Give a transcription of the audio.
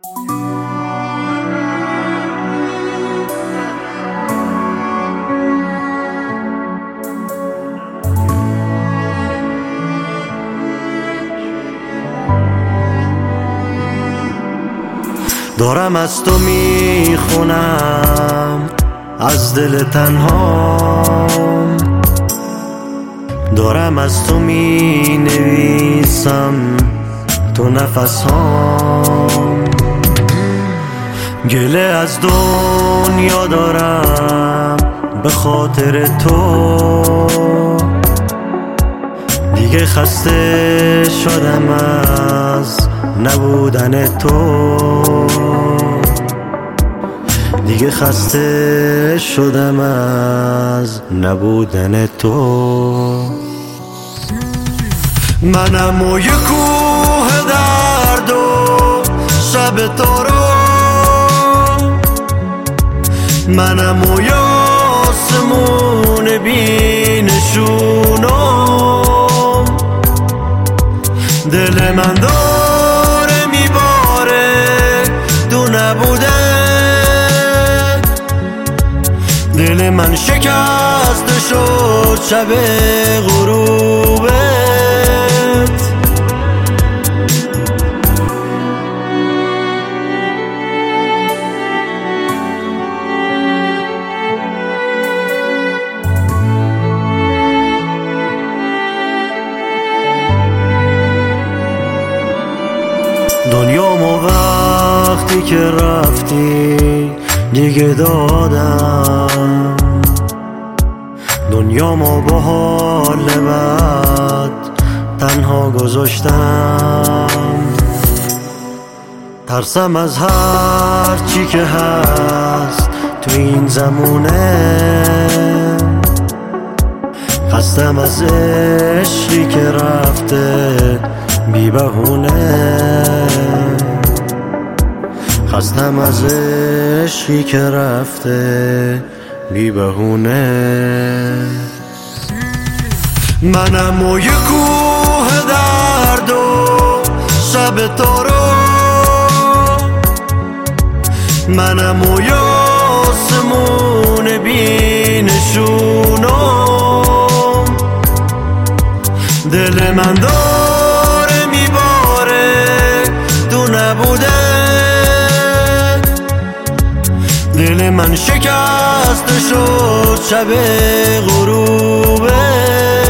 دارم از تو میخونم از دل تنهام، دارم از تو مینویسم تو نفسام. گله از دنیا دارم به خاطر تو، دیگه خسته شدم از نبودن تو، دیگه خسته شدم از نبودن تو. منم و یه کوه درد و شب تارو، منم و یه آسمون بی نشونم. دل من داره میباره تو نبوده، دل من شکسته شد شب غروبت. دنیامو وقتی که رفتی دیگه دادم، دنیامو با حال بد تنها گذاشتم. ترسم از هر چی که هست تو این زمونه، خستم از عشقی که رفته بی بهونه، خستم از عشقی که رفته بی بهونه. منم و یه کوه درد و شب تارو، منم و یه آسمون بی نشونم. دل من داره میباره تو نبوده، دل من شکسته شد شب غروبه.